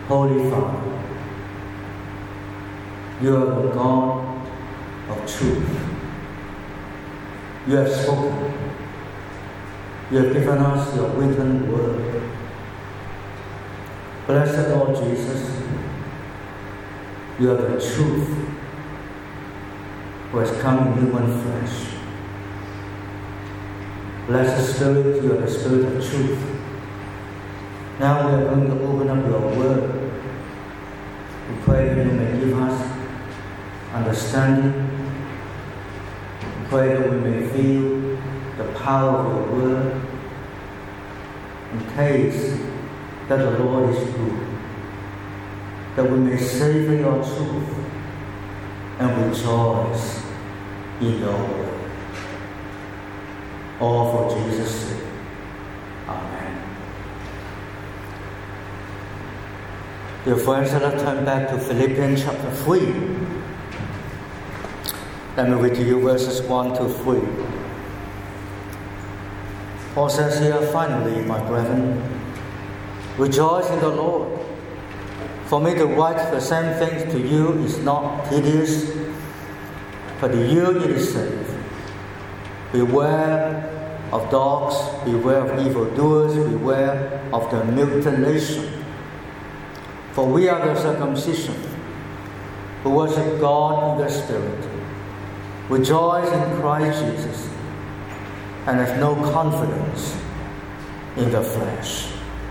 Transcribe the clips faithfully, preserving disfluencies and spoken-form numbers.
Holy Father, you are the God of truth. You have spoken. You have given us your written word. Blessed Lord Jesus, you are the truth who has come in human flesh. Blessed Spirit, you are the Spirit of truth. Now we are going to open up your word. We pray that you may give us understanding. We pray that we may feel the power of your word and taste that the Lord is good. That we may savor your truth and rejoice in your word. All for Jesus' sake. Amen. Dear friends, let us turn back to Philippians chapter three. Let me read to you verses one to three. Paul says here, finally, my brethren, rejoice in the Lord. For me to write the same things to you is not tedious, but to you it is safe. Beware of dogs, beware of evildoers, beware of the mutilation. For we are the circumcision, who worship God in the Spirit, rejoice in Christ Jesus, and have no confidence in the flesh.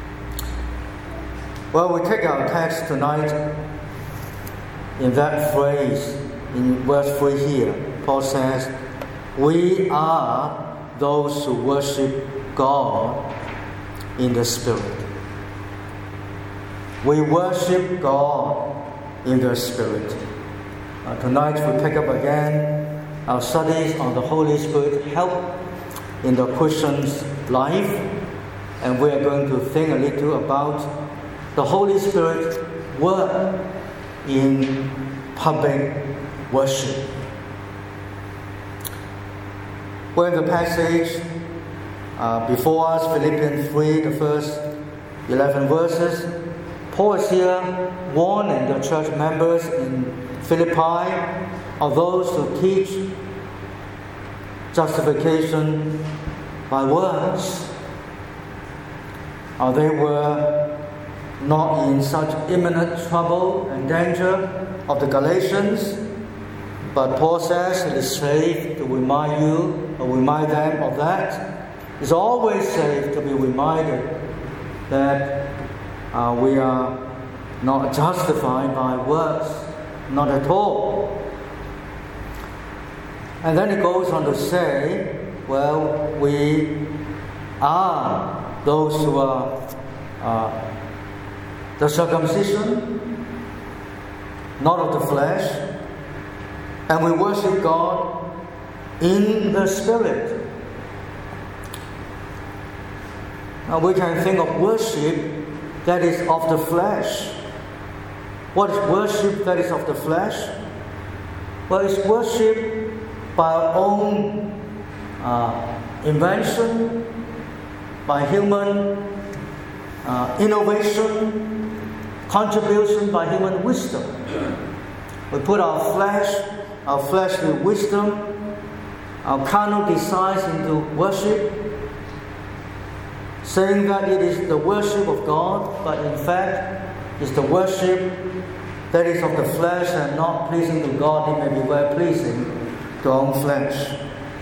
Well, we take our text tonight in that phrase, in verse three here. Paul says, we are those who worship God in the Spirit. We worship God in the Spirit. Uh, tonight we pick up again our studies on the Holy Spirit help in the Christian's life, and we are going to think a little about the Holy Spirit work in public worship. Well, in the passage uh, before us, Philippians three, the first eleven verses, Paul is here warning the church members in Philippi of those who teach justification by works. Uh, they were not in such imminent trouble and danger of the Galatians, but Paul says it is safe to remind you or remind them of that. It's always safe to be reminded that uh, we are not justified by works, not at all. And then it goes on to say, well, we are those who are uh, the circumcision, not of the flesh, and we worship God in the Spirit. Now we can think of worship that is of the flesh. What is worship that is of the flesh? Well, it's worship by our own uh, invention, by human uh, innovation, contribution by human wisdom. We put our flesh, our fleshly wisdom, our carnal desires into worship, saying that it is the worship of God, but in fact it's the worship that is of the flesh and not pleasing to God. It may be well pleasing to our own flesh.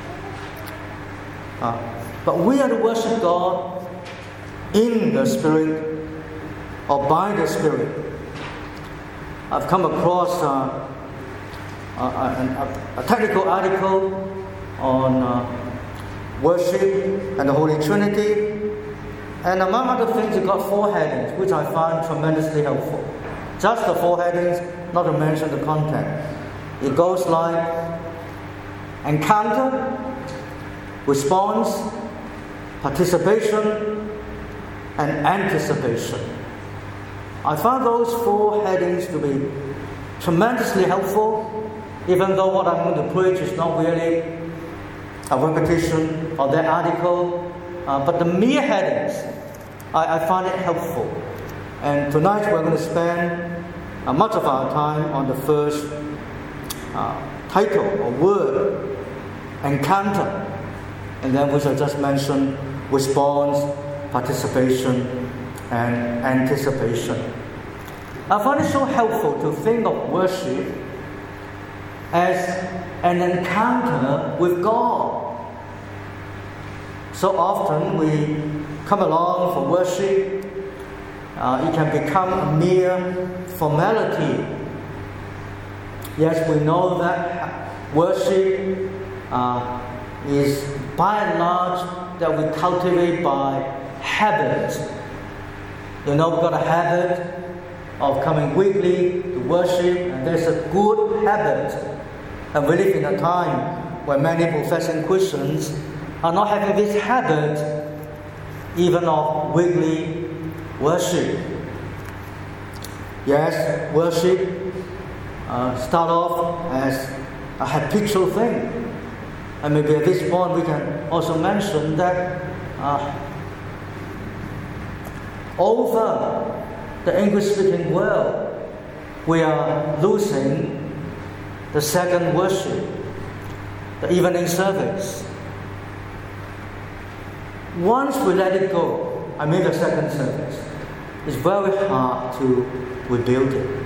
Uh, but we are to worship God in the Spirit or by the Spirit. I've come across uh, a, a, a technical article on uh, worship and the Holy Trinity. And among other things, it got four headings, which I found tremendously helpful. Just the four headings, not to mention the content. It goes like encounter, response, participation, and anticipation. I found those four headings to be tremendously helpful, even though what I'm going to preach is not really a repetition of that article. Uh, but the mere headings, I, I find it helpful. And tonight we're going to spend uh, much of our time on the first uh, title or word, encounter. And then we shall just mention response, participation, and anticipation. I find it so helpful to think of worship as an encounter with God. So often we come along for worship, uh, it can become a mere formality. Yes, we know that worship uh, is by and large that we cultivate by habit. You know, we've got a habit of coming weekly to worship, and there's a good habit. And we live in a time where many professing Christians are not having this habit even of weekly worship. Yes, worship uh, start off as a habitual thing. And maybe at this point we can also mention that uh, over the English-speaking world, we are losing the second worship, the evening service. Once we let it go, I mean the second service, it's very hard to rebuild it.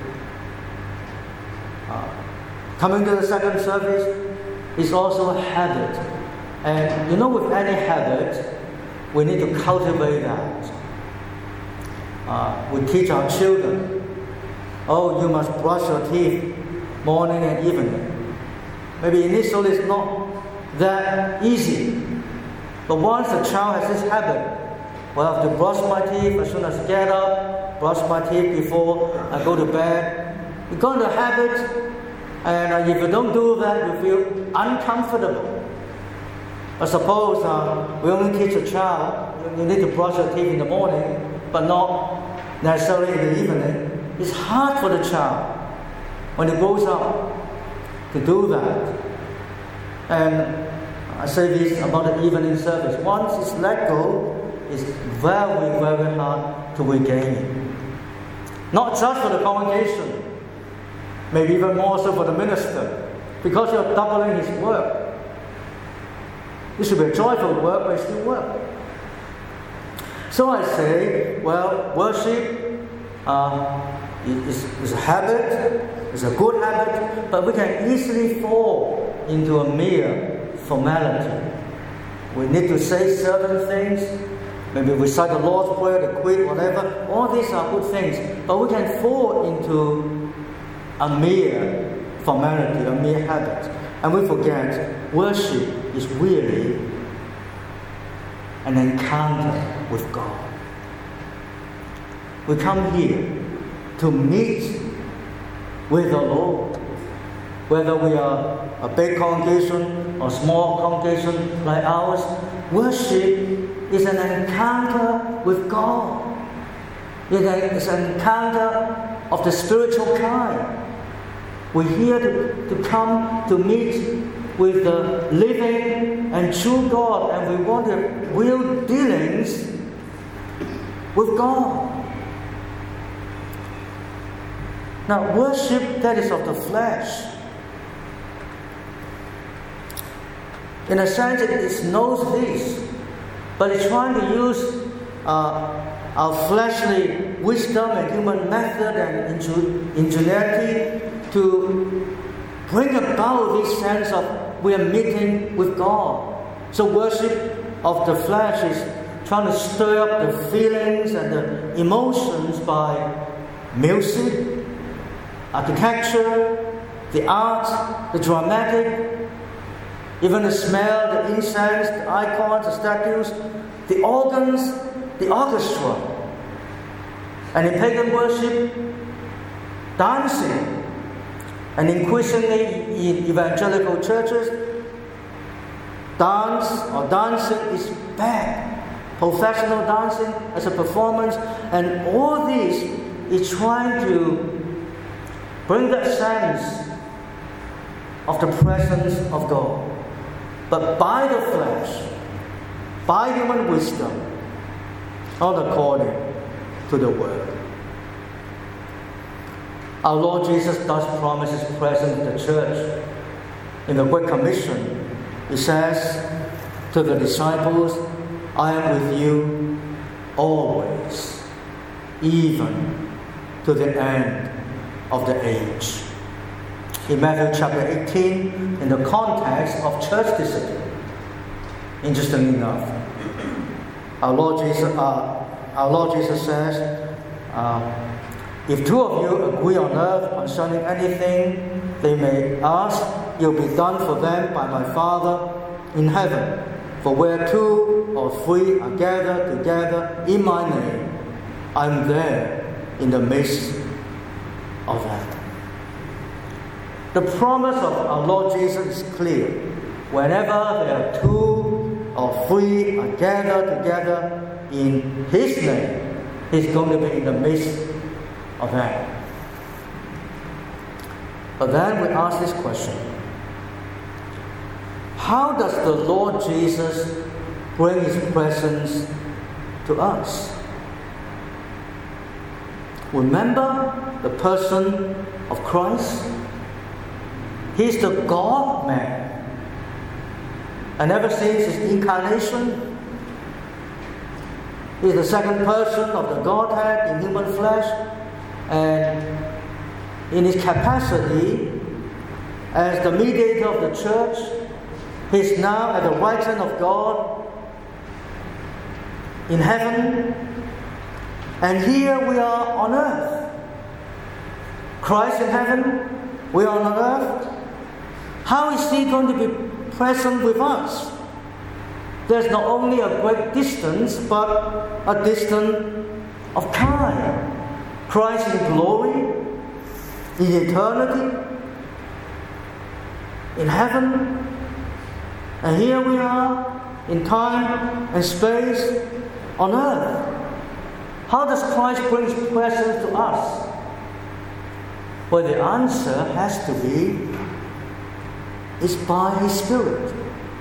Uh, coming to the second service is also a habit. And you know, with any habit, we need to cultivate that. Uh, we teach our children, oh, you must brush your teeth morning and evening. Maybe initially it's not that easy. But once a child has this habit, well, I have to brush my teeth as soon as I get up, brush my teeth before I go to bed. You go into a habit, and uh, if you don't do that, you feel uncomfortable. But suppose uh, we only teach a child, you need to brush your teeth in the morning, but not necessarily in the evening. It's hard for the child when it grows up to do that. And I say this about the evening service. Once it's let go, it's very, very hard to regain it. Not just for the congregation, maybe even more so for the minister, because you're doubling his work. It should be a joyful work, but it's still work. So I say, well, worship uh, is, is a habit, it's a good habit, but we can easily fall into a mere formality. We need to say certain things, maybe recite the Lord's Prayer, the Creed, whatever. All these are good things, but we can fall into a mere formality, a mere habit, and we forget worship is really an encounter with God. We come here to meet with the Lord. Whether we are a big congregation or small congregation like ours, worship is an encounter with God. It's an encounter of the spiritual kind. We're here to, to come to meet with the living and true God, and we want to have real dealings with God. Now, worship that is of the flesh, in a sense, it knows this, but it's trying to use uh, our fleshly wisdom and human method and ingenuity to bring about this sense of we are meeting with God. So worship of the flesh is trying to stir up the feelings and the emotions by music, architecture, the art, the dramatic, even the smell, the incense, the icons, the statues, the organs, the orchestra. And in pagan worship, dancing. And increasingly in evangelical churches, dance or dancing is bad. Professional dancing as a performance, and all this is trying to bring that sense of the presence of God. But by the flesh, by human wisdom, not according to the word. Our Lord Jesus does promise His presence in the church. In the Great Commission, He says to the disciples, I am with you always, even to the end of the age. In Matthew chapter eighteen, in the context of church discipline, interestingly enough, our Lord Jesus, uh, our Lord Jesus says, uh, if two of you agree on earth concerning anything they may ask, it will be done for them by my Father in heaven. For where two or three are gathered together in my name, I am there in the midst of them. The promise of our Lord Jesus is clear. Whenever there are two or three are gathered together in His name, He's going to be in the midst of them. But then we ask this question: how does the Lord Jesus bring His presence to us? Remember the person of Christ? He's the God-man. And ever since His incarnation, He's the second person of the Godhead in human flesh, and in His capacity as the mediator of the church, He's now at the right hand of God in heaven, and here we are on earth. Christ in heaven, we are on earth. How is He going to be present with us? There's not only a great distance, but a distance of time. Christ in glory, in eternity, in heaven, and here we are in time and space on earth. How does Christ bring His presence to us? Well, the answer has to be, it's by His Spirit.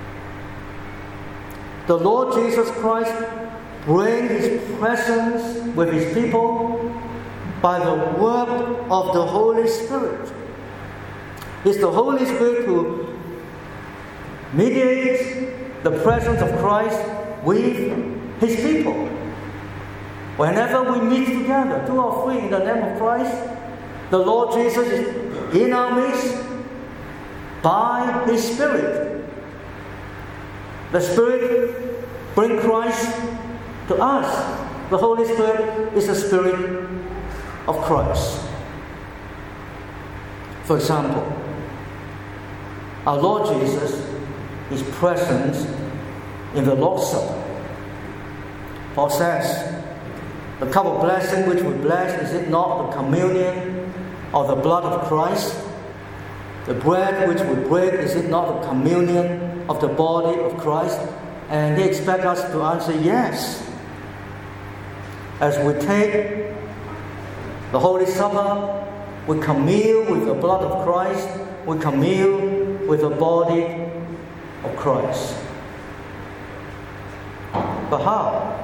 The Lord Jesus Christ brings His presence with His people by the work of the Holy Spirit. It's the Holy Spirit who mediates the presence of Christ with His people. Whenever we meet together, two or three in the name of Christ, the Lord Jesus is in our midst by His Spirit. The Spirit brings Christ to us. The Holy Spirit is the Spirit of Christ. For example, our Lord Jesus is present in the Lord's Supper. Paul says, the cup of blessing which we bless, is it not the communion of the blood of Christ? The bread which we break, is it not the communion of the body of Christ? And they expect us to answer yes. As we take the Holy Supper, we commune with the blood of Christ, we commune with the body of Christ. But how?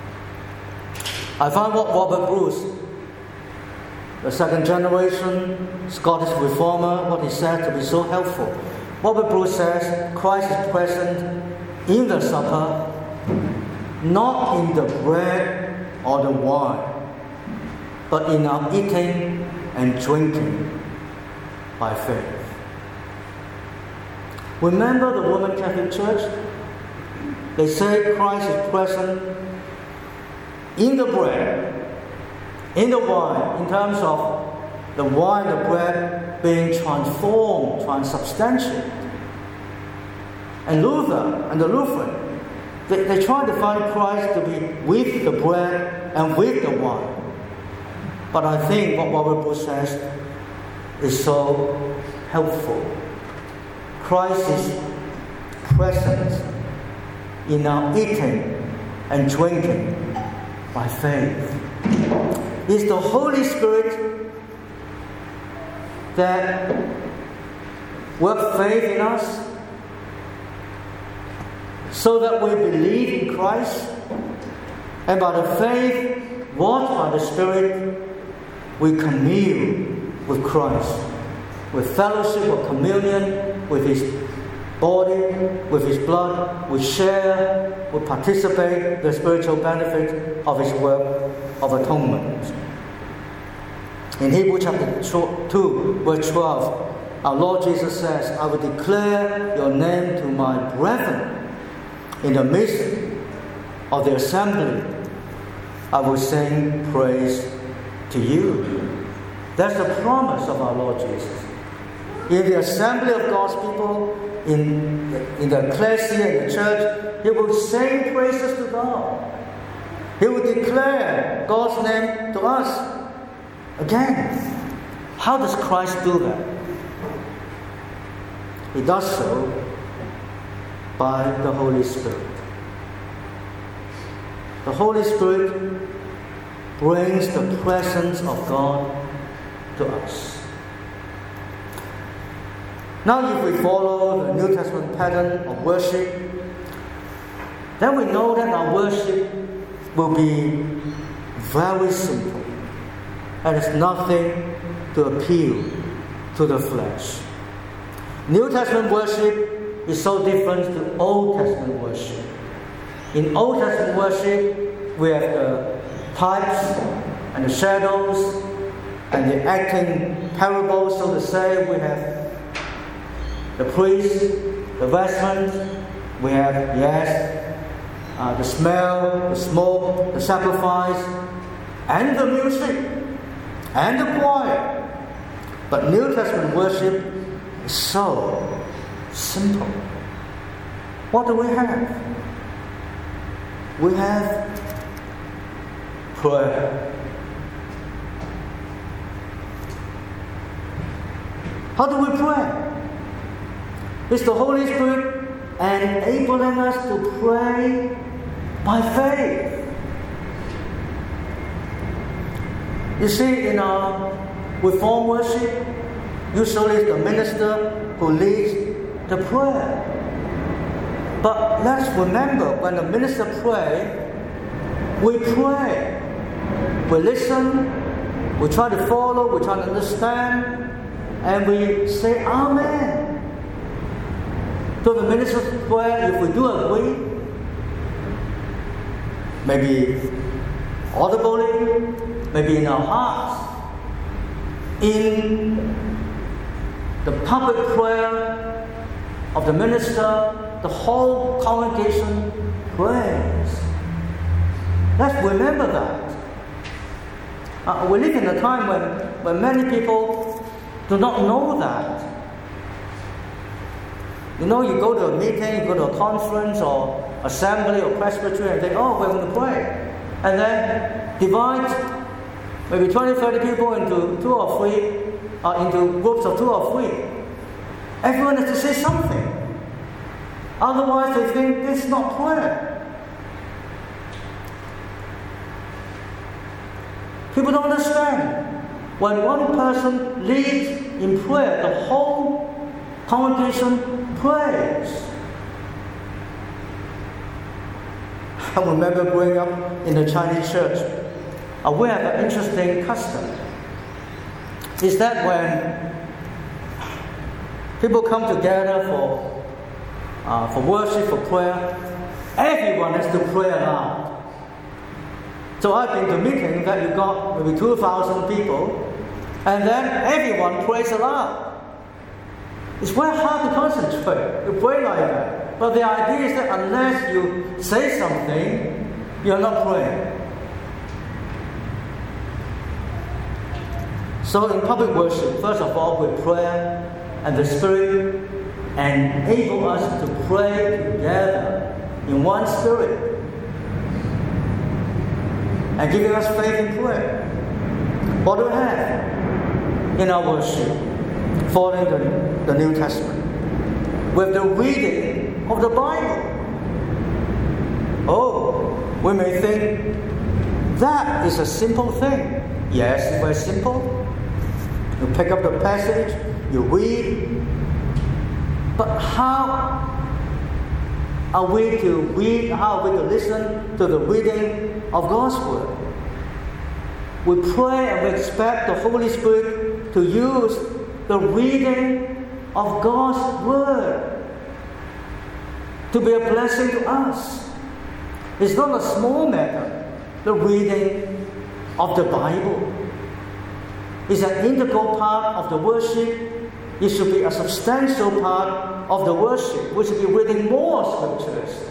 I found what Robert Bruce, the second generation Scottish reformer, what he said to be so helpful. Robert Bruce says Christ is present in the supper, not in the bread or the wine, but in our eating and drinking by faith. Remember the Roman Catholic Church? They say Christ is present in the bread, in the wine, in terms of the wine, the bread being transformed, transubstantiated. And Luther and the Lutheran, they, they try to find Christ to be with the bread and with the wine. But I think what Robert Bruce says is so helpful. Christ is present in our eating and drinking by faith. It's the Holy Spirit that works faith in us so that we believe in Christ, and by the faith wrought by the Spirit, we commune with Christ, with fellowship, with communion, with His body, with His blood. We share, we participate in the spiritual benefit of His work of atonement. In Hebrews chapter two, verse twelve, our Lord Jesus says, I will declare your name to my brethren. In the midst of the assembly, I will sing praise to you. That's the promise of our Lord Jesus. In the assembly of God's people, in, in the ecclesia, in the church, He will sing praises to God. He will declare God's name to us. Again, how does Christ do that? He does so by the Holy Spirit. The Holy Spirit brings the presence of God to us. Now, if we follow the New Testament pattern of worship, then we know that our worship will be very simple, and it's nothing to appeal to the flesh. New Testament worship is so different to Old Testament worship. In Old Testament worship, we have the types and the shadows and the acting parables, so to say. We have the priest, the vestments, we have, yes, uh, the smell, the smoke, the sacrifice, and the music, and the choir. But New Testament worship is so simple. What do we have? We have prayer. How do we pray? It's the Holy Spirit enabling us to pray by faith. You see, in our Reformed worship, usually it's the minister who leads the prayer. But let's remember, when the minister prays, we pray. We listen, we try to follow, we try to understand, and we say Amen. So the minister's prayer, if we do agree, maybe audibly, maybe in our hearts, in the public prayer of the minister, the whole congregation prays. Let's remember that. Uh, we live in a time when, when many people do not know that. You know, you go to a meeting, you go to a conference or assembly or presbytery and think, oh, we're going to pray. And then divide maybe twenty, thirty people into two or three, uh, into groups of two or three. Everyone has to say something. Otherwise, they think this is not prayer. People don't understand. When one person leads in prayer, the whole congregation prays. I remember growing up in the Chinese church, uh, we have an interesting custom. Is that when people come together for Uh, for worship, for prayer, everyone has to pray aloud. So I've been to meetings that you got maybe two thousand people, and then everyone prays aloud. It's very hard to concentrate, to pray like that. But the idea is that unless you say something, you're not praying. So in public worship, first of all, we pray, and the Spirit enable us to pray together in one spirit and giving us faith in prayer. What do we have in our worship following the, the New Testament? With the reading of the Bible. Oh, we may think that is a simple thing. Yes, it's very simple. You pick up the passage, you read. But how are we to read, how are we to listen to the reading of God's Word? We pray and we expect the Holy Spirit to use the reading of God's Word to be a blessing to us. It's not a small matter, the reading of the Bible. It's an integral part of the worship. It should be a substantial part of the worship. We should be reading more scriptures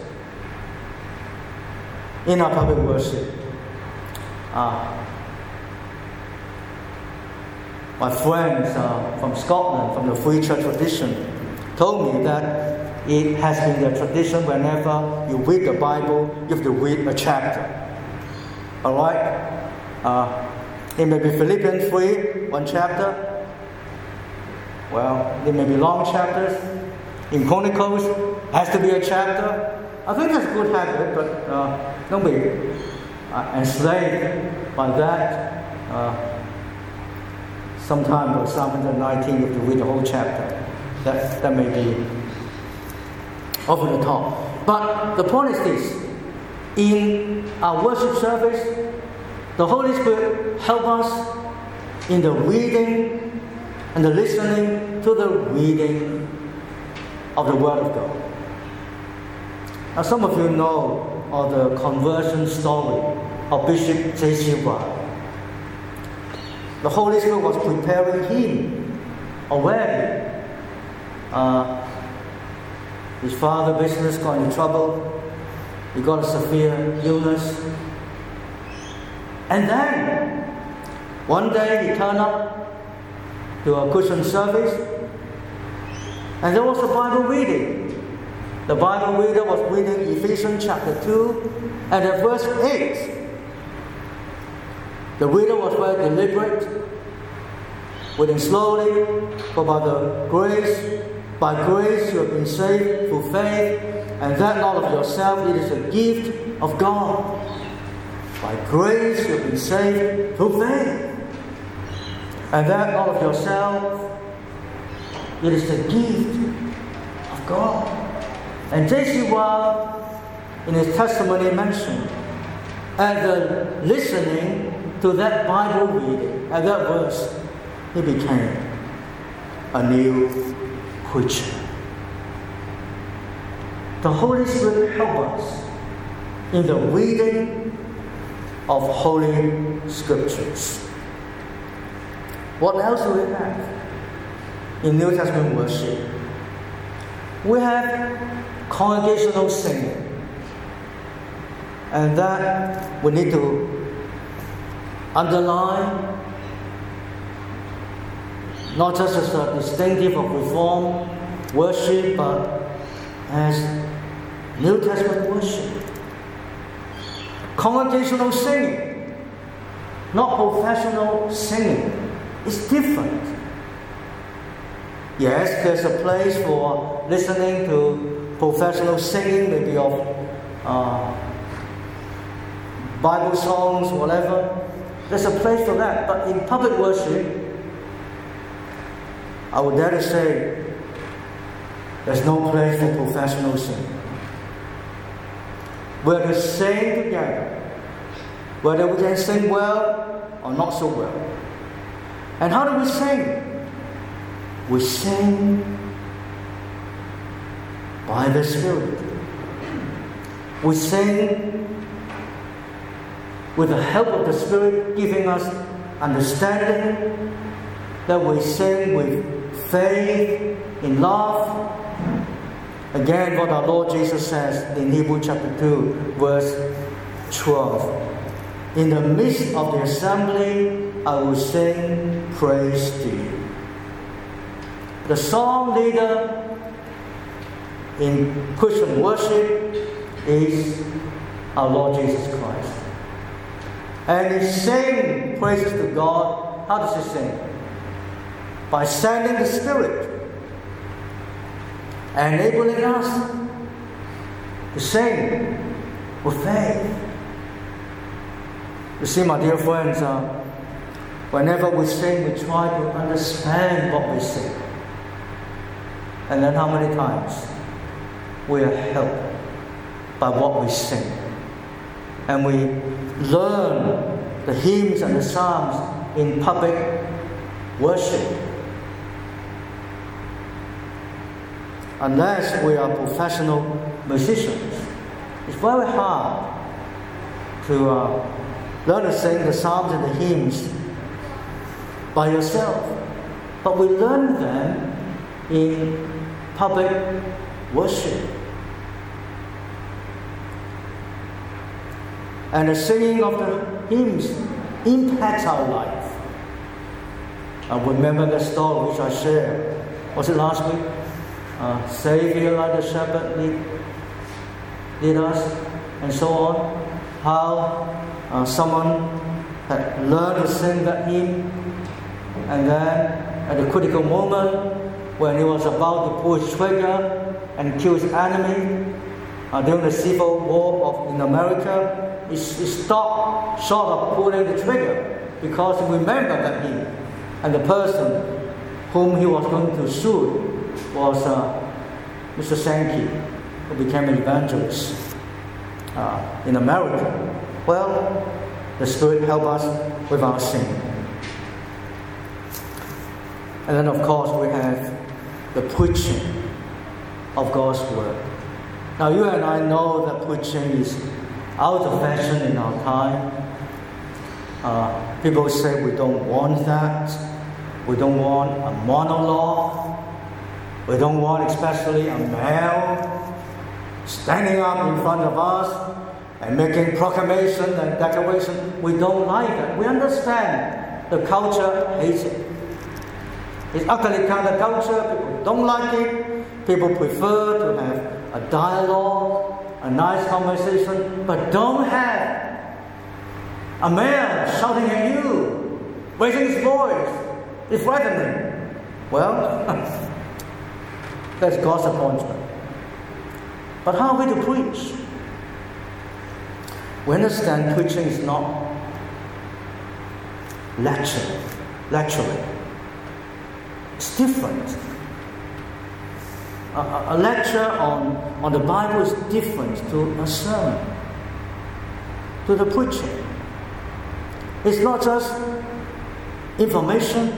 in our public worship. Uh, my friends uh, from Scotland, from the Free Church tradition, told me that it has been their tradition whenever you read the Bible, you have to read a chapter. All right? Uh, it may be Philippians three, one chapter. Well, there may be long chapters. In Chronicles, has to be a chapter. I think that's a good habit, but uh, don't be uh, enslaved by that. Uh, sometime, for Psalm nineteen, you have to read the whole chapter. That, that may be over the top. But the point is this. In our worship service, the Holy Spirit helps us in the reading and the listening to the reading of the Word of God. Now, some of you know of the conversion story of Bishop J C Ryle. The Holy Spirit was preparing him already. Uh, his father business got into trouble. He got a severe illness. And then, one day he turned up to a Christian service, and there was a Bible reading. The Bible reader was reading Ephesians chapter two, and at verse eight, the reader was very deliberate, reading slowly, for by the grace, by grace you have been saved through faith, and that not of yourself, it is a gift of God. By grace you have been saved through faith. And that not of yourself, it is the gift of God. And J C Ryle, in his testimony, mentioned, at the listening to that Bible reading, at that verse, he became a new creature. The Holy Spirit helps us in the reading of Holy Scriptures. What else do we have in New Testament worship? We have congregational singing. And that we need to underline, not just as a distinctive of Reformed worship, but as New Testament worship. Congregational singing, not professional singing. It's different. Yes, there's a place for listening to professional singing, maybe of uh, Bible songs, whatever. There's a place for that. But in public worship, I would dare to say, there's no place for professional singing. We're to sing together, whether we can sing well or not so well. And how do we sing? We sing by the Spirit. We sing with the help of the Spirit giving us understanding, that we sing with faith, in love. Again, what our Lord Jesus says in Hebrews chapter two, verse twelve. In the midst of the assembly, I will sing praise to you. The song leader in Christian worship is our Lord Jesus Christ. And he sings praises to God. How does he sing? By sending the Spirit, enabling us to sing with faith. You see, my dear friends, uh, whenever we sing, we try to understand what we sing. And then how many times we are helped by what we sing. And we learn the hymns and the psalms in public worship. Unless we are professional musicians, it's very hard to uh, learn to sing the psalms and the hymns by yourself. But we learn them in public worship. And the singing of the hymns impacts our life. I remember the story which I shared. Was it last week? Uh, Savior like the shepherd lead, lead us, and so on. How uh, someone had learned to sing that hymn, and then at the critical moment when he was about to pull his trigger and kill his enemy uh, during the Civil War of, in America, he, he stopped short of pulling the trigger because he remembered that hymn, and the person whom he was going to shoot was uh, Mister Sankey, who became an evangelist uh, in America. Well, the Spirit helped us with our singing. And then, of course, we have the preaching of God's Word. Now, you and I know that preaching is out of fashion in our time. Uh, people say we don't want that. We don't want a monologue. We don't want especially a male standing up in front of us and making proclamation and declaration. We don't like it. We understand the culture hates it. It's utterly counterculture. People don't like it. People prefer to have a dialogue, a nice conversation, but don't have a man shouting at you, raising his voice. It's frightening. Well, that's God's appointment. But how are we to preach? We understand preaching is not lecturing. lecturing. It's different. A, a lecture on, on the Bible is different to a sermon, to the preaching. It's not just information.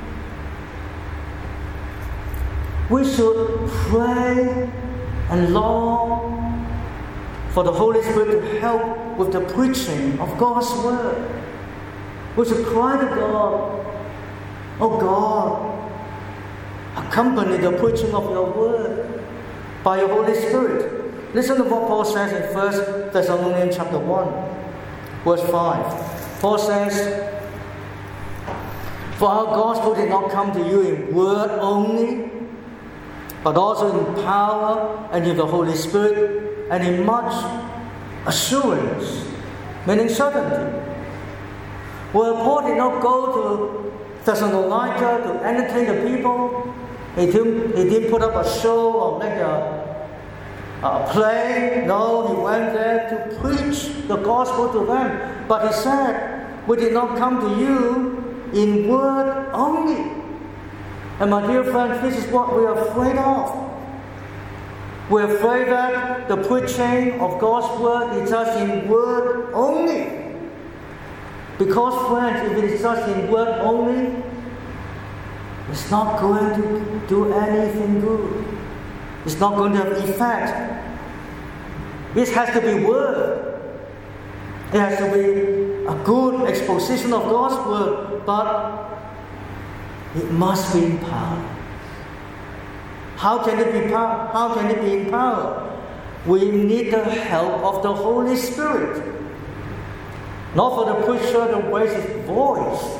We should pray and long for the Holy Spirit to help with the preaching of God's Word. We should cry to God, "Oh God, accompany the preaching of your Word by your Holy Spirit." Listen to what Paul says in First Thessalonians chapter one, verse five. Paul says, "For our gospel did not come to you in word only, but also in power and in the Holy Spirit and in much assurance," meaning certainty. Well, Paul did not go to Thessalonica to entertain the people. He didn't, he didn't put up a show or make a, a play. No, he went there to preach the gospel to them. But he said, "We did not come to you in word only." And my dear friends, this is what we are afraid of. We're afraid that the preaching of God's Word is just in word only. Because, friends, if it is just in word only, it's not going to do anything good. It's not going to have effect. This has to be word. It has to be a good exposition of God's Word, but it must be in power. How can it be power? How can it be in power? We need the help of the Holy Spirit. Not for the preacher to raise his voice.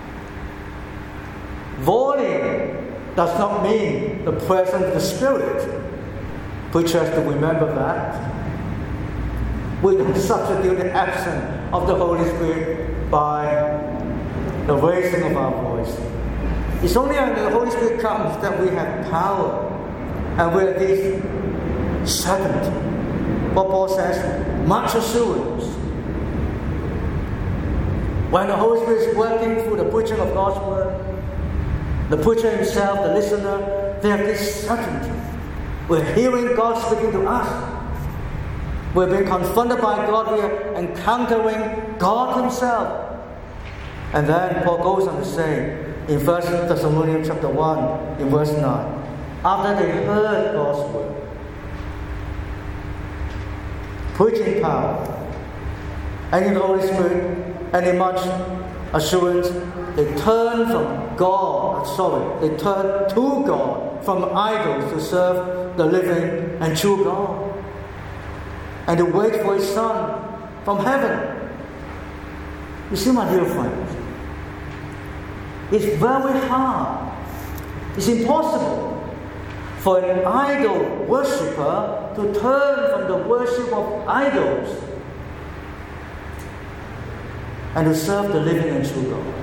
Volume does not mean the presence of the Spirit. Preachers have to remember that. We don't substitute the absence of the Holy Spirit by the raising of our voice. It's only when the Holy Spirit comes that we have power and we have this certainty. What Paul says, much assurance. When the Holy Spirit is working through the preaching of God's Word, the preacher himself, the listener, they have this certainty. We're hearing God speaking to us. We're being confronted by God. We are encountering God Himself. And then Paul goes on to say, in First Thessalonians chapter one, in verse nine. After they heard God's word, preaching power, and in the Holy Spirit, and in much assurance, they turned from God, sorry, they turned to God from idols to serve the living and true God, and to wait for His Son from heaven. You see, my dear friends, it's very hard, it's impossible for an idol worshipper to turn from the worship of idols and to serve the living and true God.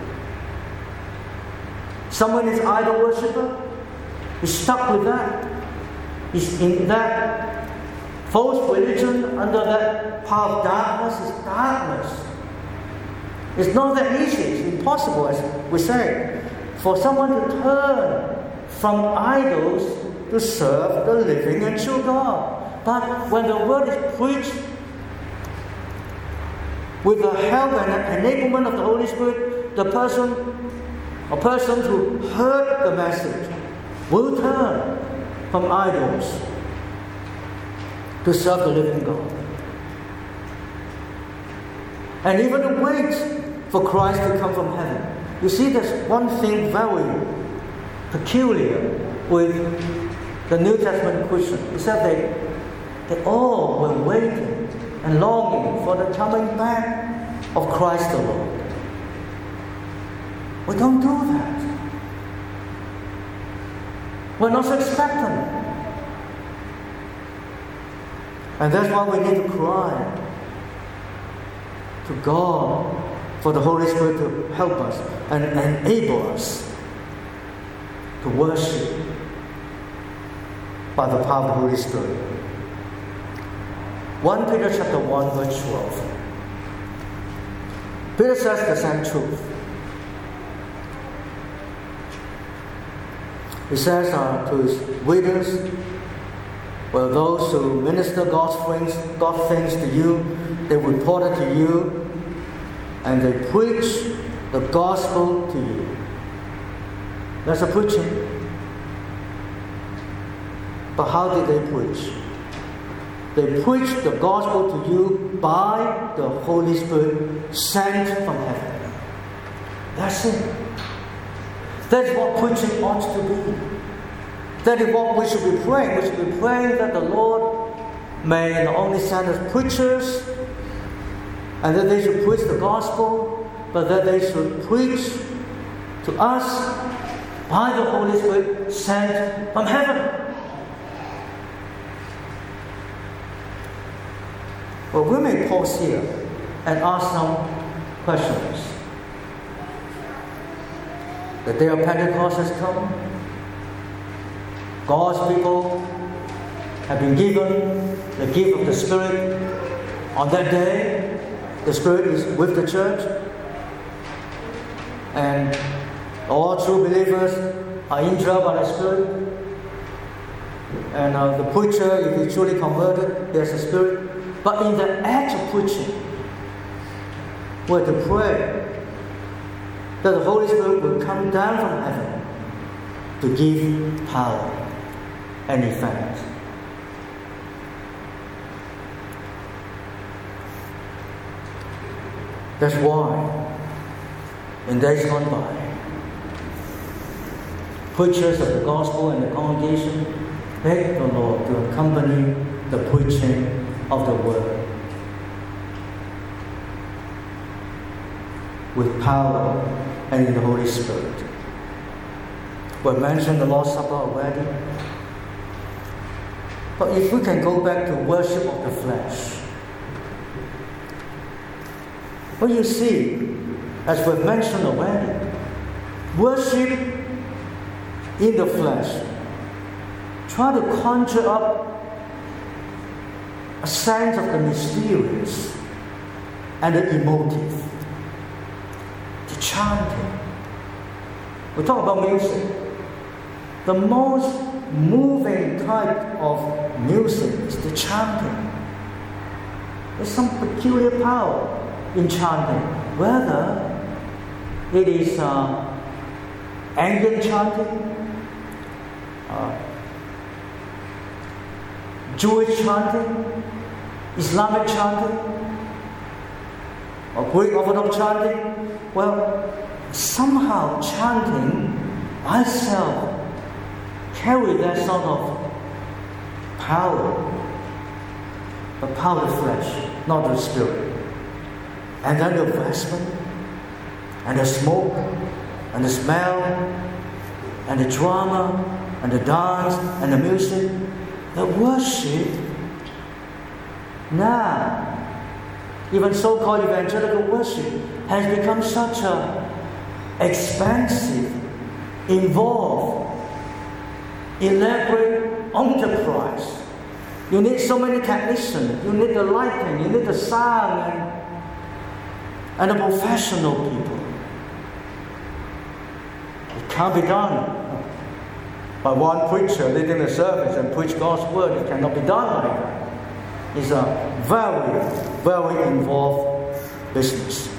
Someone is idol worshipper, is stuck with that, is in that false religion, under that power of darkness, is darkness. It's not that easy, it's impossible, as we say, for someone to turn from idols to serve the living and true God. But when the word is preached with the help and enablement of the Holy Spirit, the person or persons who heard the message will turn from idols to serve the living God. And even to wait for Christ to come from heaven. You see, there's one thing very peculiar with the New Testament Christians. It's that they, they all were waiting and longing for the coming back of Christ the Lord. We don't do that. We're not so expectant. And that's why we need to cry to God for the Holy Spirit to help us and enable us to worship by the power of the Holy Spirit. First Peter chapter one, verse twelve. Peter says the same truth. He says uh, to his readers, well, those who minister God's things, God's things to you, they report it to you, and they preach the gospel to you. That's a preaching. But how did they preach? They preached the gospel to you by the Holy Spirit sent from heaven. That's it. That's what preaching ought to be. That is what we should be praying. We should be praying that the Lord may not only send us preachers, and that they should preach the gospel, but that they should preach to us by the Holy Spirit sent from heaven. Well, we may pause here and ask some questions. The day of Pentecost has come. God's people have been given the gift of the Spirit. On that day, the Spirit is with the church, and all true believers are indwelt by the Spirit. And uh, the preacher, if he truly converted, he has the Spirit. But in the act of preaching, we're to pray that the Holy Spirit will come down from heaven to give power and effect. That's why, in days gone by, preachers of the gospel and the congregation beg the Lord to accompany the preaching of the word with power and in the Holy Spirit. We mentioned the Lord's Supper already. But if we can go back to worship of the flesh, what you see, as we've mentioned already, worship in the flesh, try to conjure up a sense of the mysterious and the emotive, the chanting. We talk about music. The most moving type of music is the chanting. There's some peculiar power in chanting, whether it is uh, Anglican chanting, uh, Jewish chanting, Islamic chanting, or Greek Orthodox chanting. Well, somehow chanting myself carry that sort of power, the power of the flesh, not the spirit. And then the vestment, and the smoke, and the smell, and the drama, and the dance, and the music, the worship. Now, even so-called evangelical worship has become such a expensive, involved, elaborate enterprise. You need so many technicians, you need the lighting, you need the sound, and, and the professional people. It can't be done by one preacher leading the service and preach God's word. It cannot be done like that. It's a very, very involved business.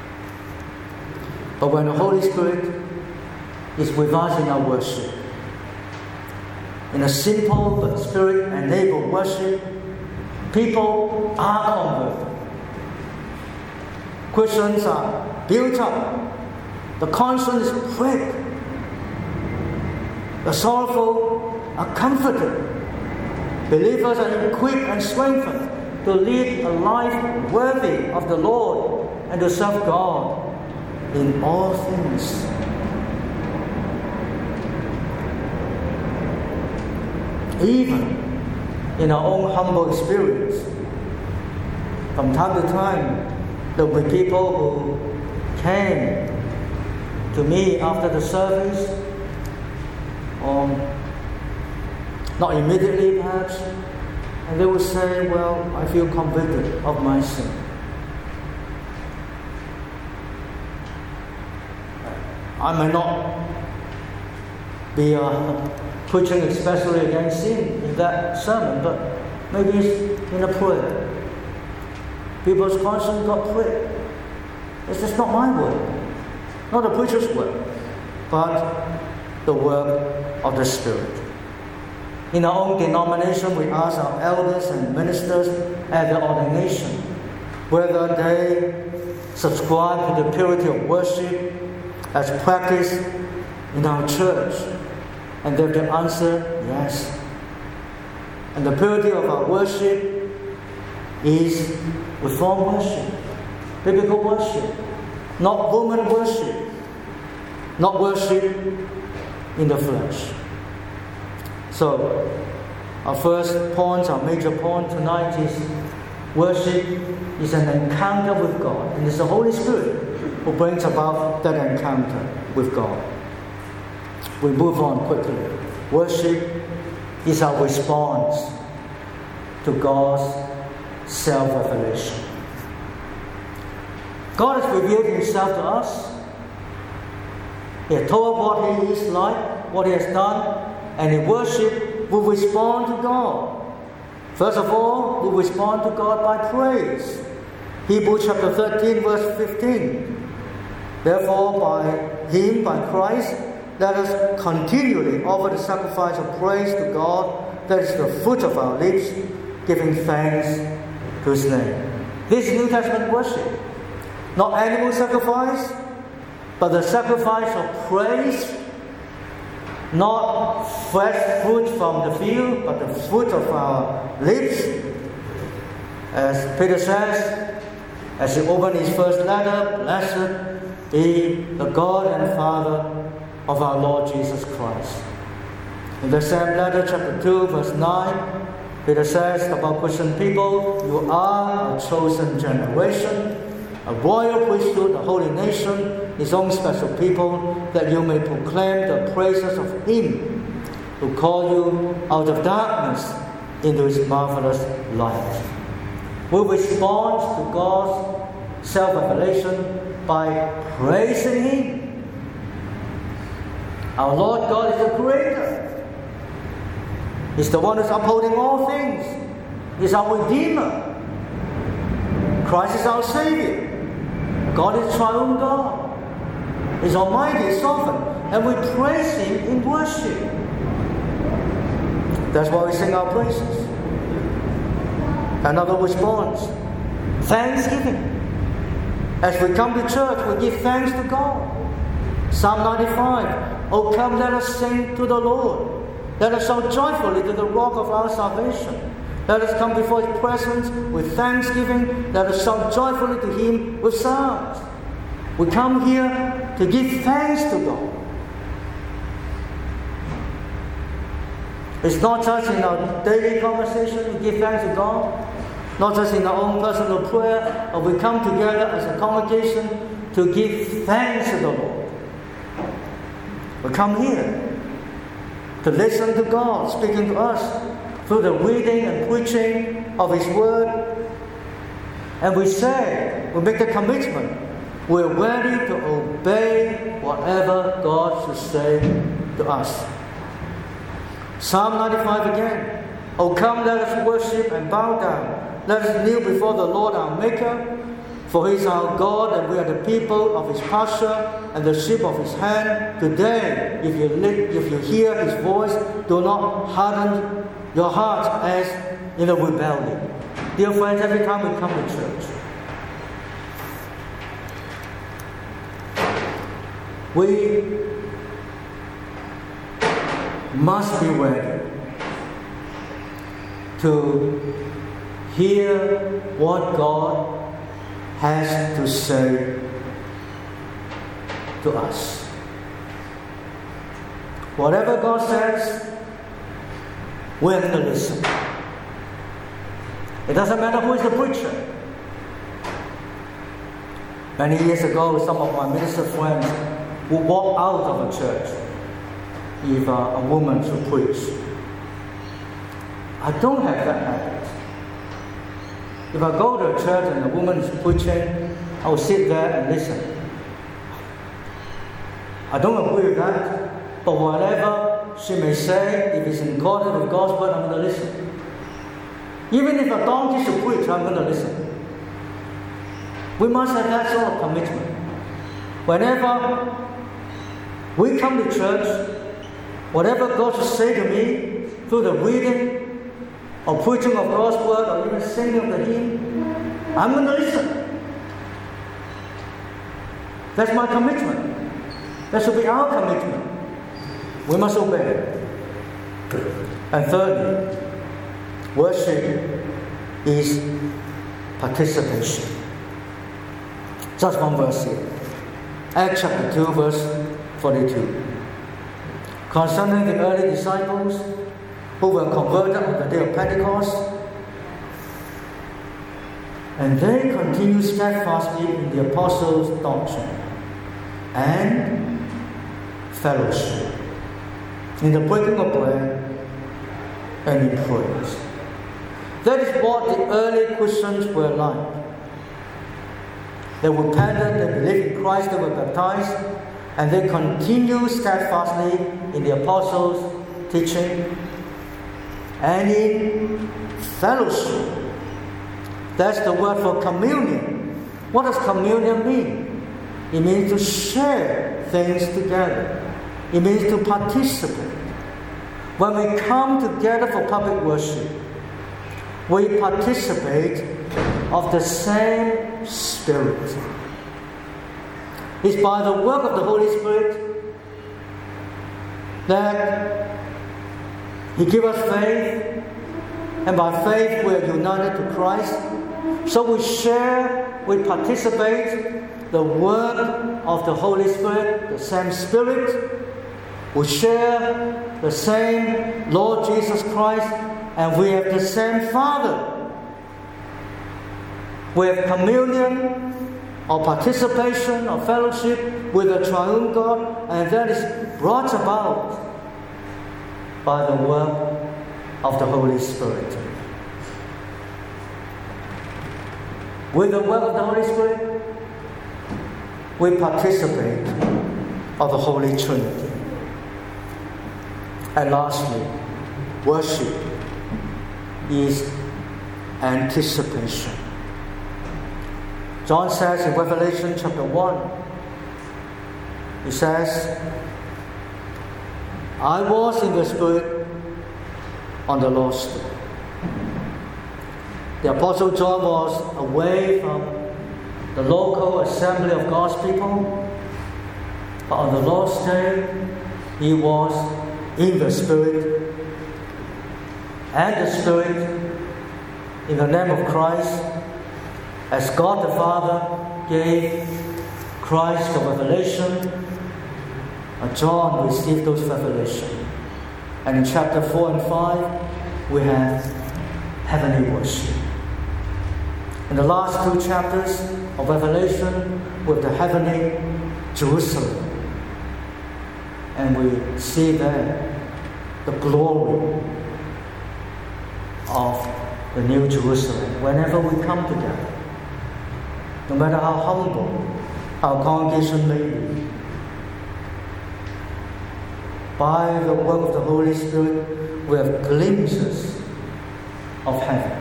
But when the Holy Spirit is with us in our worship, in a simple but spirit-enabled worship, people are converted. Christians are built up. The conscience is pricked. The sorrowful are comforted. Believers are equipped and strengthened to lead a life worthy of the Lord and to serve God in all things. Even in our own humble experience, from time to time, there will be people who came to me after the service, or not immediately perhaps, and they would say, well, I feel convicted of my sin. I may not be uh, preaching especially against sin in that sermon, but maybe it's in a prayer. People's conscience got pricked. It's just not my work, not the preacher's work, but the work of the Spirit. In our own denomination, we ask our elders and ministers at the ordination whether they subscribe to the purity of worship as practiced in our church. And they can answer yes. And the purity of our worship is Reformed worship, biblical worship, not woman worship, not worship in the flesh. So, our first point, our major point tonight is worship is an encounter with God, and it's the Holy Spirit who brings about that encounter with God. We move on quickly. Worship is our response to God's self-revelation. God has revealed Himself to us. He has told what He is like, what He has done, and in worship we respond to God. First of all, we respond to God by praise. Hebrews chapter thirteen, verse fifteen. Therefore, by Him, by Christ, let us continually offer the sacrifice of praise to God, that is the fruit of our lips, giving thanks to His name. This is New Testament worship. Not animal sacrifice, but the sacrifice of praise. Not fresh fruit from the field, but the fruit of our lips. As Peter says, as he opened his first letter, blessed be the God and Father of our Lord Jesus Christ. In the same letter, chapter two, verse nine, Peter says about Christian people, you are a chosen generation, a royal priesthood, a holy nation, His own special people, that you may proclaim the praises of Him who called you out of darkness into His marvelous light. We respond to God's self-revelation by praising Him. Our Lord God is the Creator. He's the one who's upholding all things. He's our Redeemer. Christ is our Savior. God is triune God. He's almighty, He's sovereign, and we praise Him in worship. That's why we sing our praises. Another response, thanksgiving. As we come to church, we give thanks to God. Psalm ninety-five, oh come, let us sing to the Lord. Let us shout joyfully to the rock of our salvation. Let us come before His presence with thanksgiving. Let us shout joyfully to Him with psalms. We come here to give thanks to God. It's not just in our daily conversation we give thanks to God, not just in our own personal prayer, but we come together as a congregation to give thanks to the Lord. We come here to listen to God speaking to us through the reading and preaching of His Word. And we say, we make the commitment, we're ready to obey whatever God should say to us. Psalm ninety-five again. Oh come, let us worship and bow down. Let us kneel before the Lord our Maker. For He is our God, and we are the people of His pasture and the sheep of His hand. Today, if you, li- if you hear His voice, do not harden your heart as in a rebellion. Dear friends, every time we come to church, we must be ready to hear what God has to say to us. Whatever God says, we have to listen. It doesn't matter who is the preacher. Many years ago, some of my minister friends would walk out of a church if uh, a woman should preach. I don't have that habit. If I go to a church and a woman is preaching, I will sit there and listen. I don't agree with that, but whatever she may say, if it's in accordance with God's word, I'm going to listen. Even if a donkey should preach, I'm going to listen. We must have that sort of commitment. Whenever we come to church, whatever God should say to me through the reading or preaching of God's word or even singing of the hymn, I'm going to listen. That's my commitment. That should be our commitment. We must obey. And thirdly, worship is participation. Just one verse here. Acts chapter two, verse forty-two. Concerning the early disciples who were converted on the day of Pentecost, and they continued steadfastly in the apostles' doctrine and fellowship, in the breaking of bread and in prayers. That is what the early Christians were like. They repented, they believed in Christ, they were baptized, and they continued steadfastly in the apostles' teaching and in fellowship. That's the word for communion. What does communion mean? It means to share things together. It means to participate. When we come together for public worship, we participate of the same Spirit. It's by the work of the Holy Spirit that He gives us faith, and by faith we are united to Christ. So we share, we participate the work of the Holy Spirit, the same Spirit. We share the same Lord Jesus Christ, and we have the same Father. We have communion or participation or fellowship with the triune God, and that is brought about by the work of the Holy Spirit. With the work of the Holy Spirit, we participate of the Holy Trinity. And lastly, worship is anticipation. John says in Revelation chapter one, He says, I was in the Spirit on the Lord's Day. The Apostle John was away from the local assembly of God's people, but on the Lord's Day, he was in the Spirit, and the Spirit, in the name of Christ, as God the Father gave Christ the revelation, and John received those revelations. And in chapter four and five, we have heavenly worship. In the last two chapters of Revelation, with the heavenly Jerusalem, and we see there the glory of the New Jerusalem whenever we come together. No matter how humble our congregation may be, by the work of the Holy Spirit, we have glimpses of heaven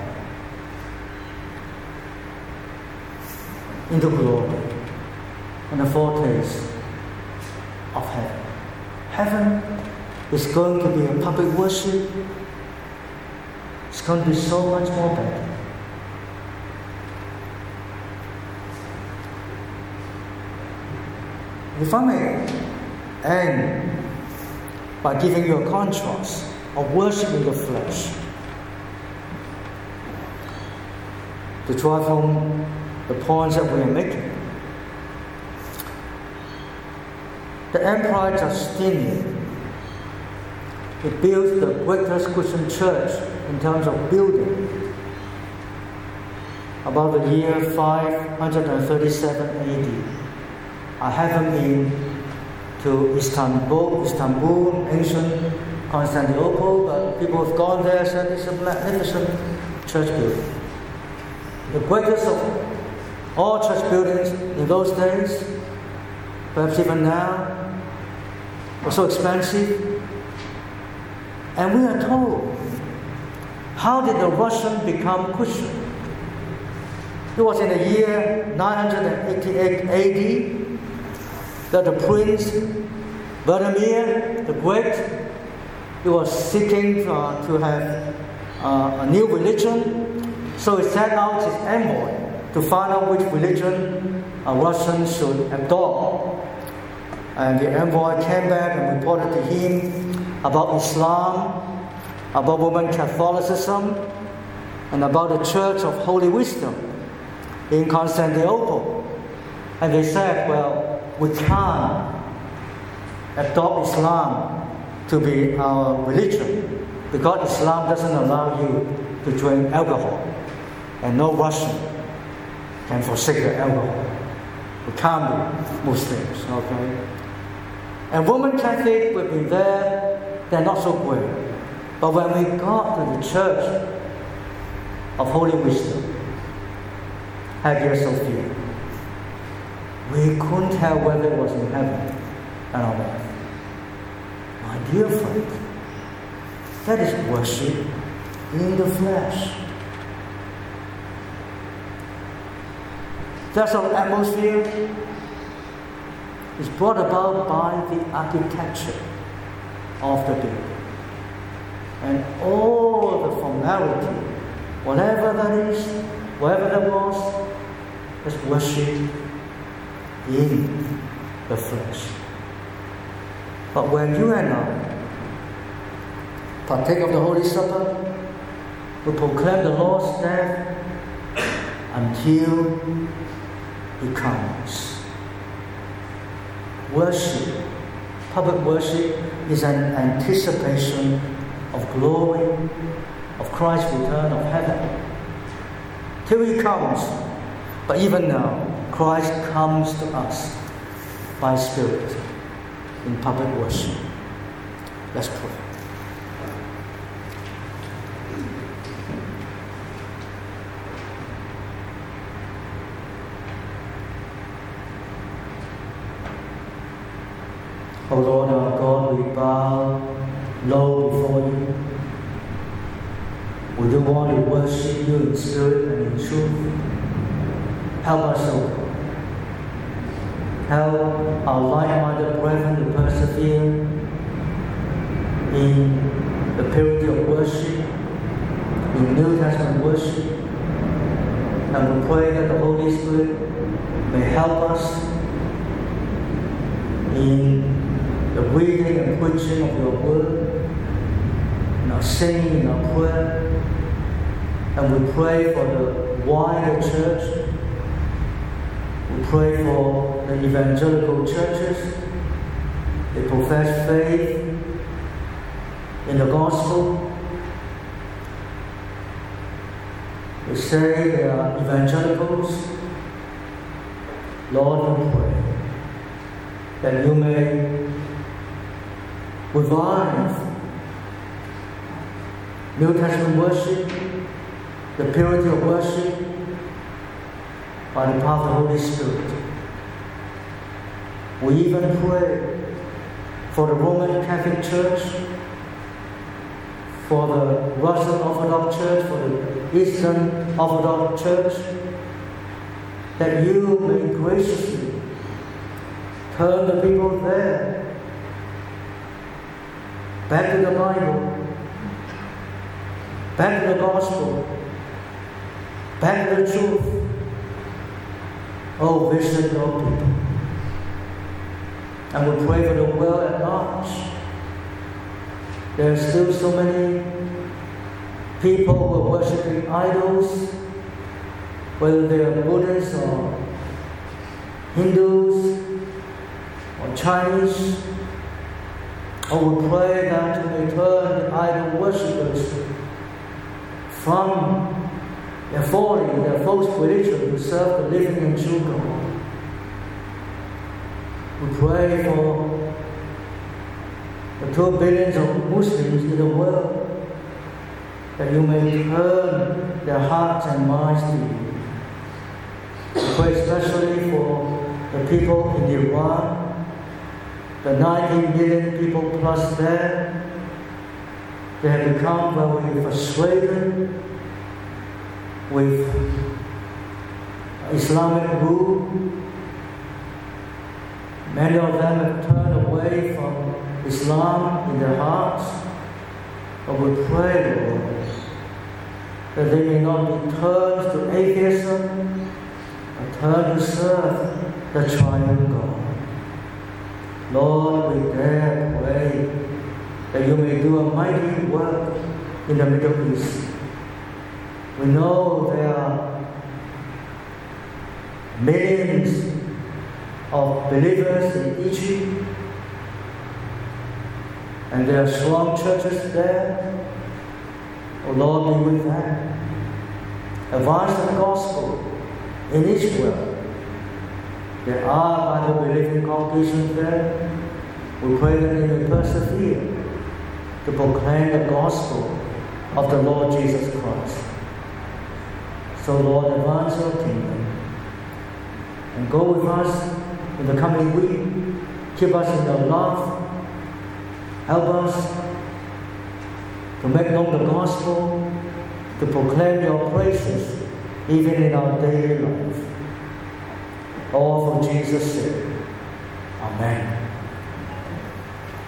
in the glory and the foretaste of heaven. Heaven is going to be a public worship. It's going to be so much more better. If I may end by giving you a contrast of worship in the flesh, to drive home the points that we are making. The Emperor Justinian, he built the greatest Christian church in terms of building about the year five hundred thirty-seven A D. I haven't been to Istanbul, Istanbul, ancient Constantinople, but people have gone there and said it's a magnificent church building. The greatest of all church buildings in those days, perhaps even now, was so expensive. And we are told, how did the Russian become Christian? It was in the year nine hundred eighty-eight A D that the Prince Vladimir the Great, he was seeking uh, to have uh, a new religion, so he sent out his envoy to find out which religion uh, Russians should adopt. And the envoy came back and reported to him about Islam, about Roman Catholicism, and about the Church of Holy Wisdom in Constantinople. And they said, well, we can't adopt Islam to be our religion because Islam doesn't allow you to drink alcohol, and no Russian can forsake the alcohol. We can't be Muslims, okay? And Roman Catholic, we've been there, they're not so great. But when we got to the Church of Holy Wisdom, Hagia Sophia, we couldn't tell whether it was in heaven and on earth. My dear friend, that is worship in the flesh. That sort of atmosphere is brought about by the architecture of the building. And all the formality, whatever that is, whatever that was, is worship in the flesh. But when you and I partake of the Holy Supper, we proclaim the Lord's death until He comes. Worship, public worship, is an anticipation of glory, of Christ's return of heaven. Till He comes. But even now, Christ comes to us by Spirit in public worship. Let's pray. O Lord our God, we bow low before you. We do want to worship you in spirit and in truth. Help us, O God, help our like-minded brethren to persevere in the purity of worship, in New Testament worship. And we pray that the Holy Spirit may help us in the reading and preaching of your word, in our singing, in our prayer. And we pray for the wider church. We pray for the evangelical churches. They profess faith in the gospel. They say they are evangelicals. Lord, we pray that you may revive New Testament worship, the purity of worship, by the power of the Holy Spirit. We even pray for the Roman Catholic Church, for the Russian Orthodox Church, for the Eastern Orthodox Church, that you may graciously turn the people there back to the Bible, back to the gospel, back to the truth. Oh, visit your people. And we pray for the world at large. There are still so many people who are worshipping idols, whether they are Buddhists or Hindus or Chinese. Oh, we pray that you may turn the idol worshippers from their folly, their false religion, to serve the living and true God. We pray for the two billions of Muslims in the world, that you may turn their hearts and minds to you. We pray especially for the people in Iran, the nineteen million people plus there. They have become very frustrated with Islamic rule. Many of them have turned away from Islam in their hearts. But we pray, Lord, that they may not be turned to atheism, but turn to serve the triune God. Lord, we dare pray that you may do a mighty work in the Middle East. We know there are millions of believers in Egypt, and there are strong churches there. Oh Lord, be with them. Advance the gospel in Israel. There are Bible-believing congregations there. We pray that they may persevere to proclaim the gospel of the Lord Jesus Christ. So Lord, advance your kingdom and go with us in the coming week. Keep us in your love. Help us to make known the gospel, to proclaim your praises even in our daily life. All for Jesus' sake. Amen.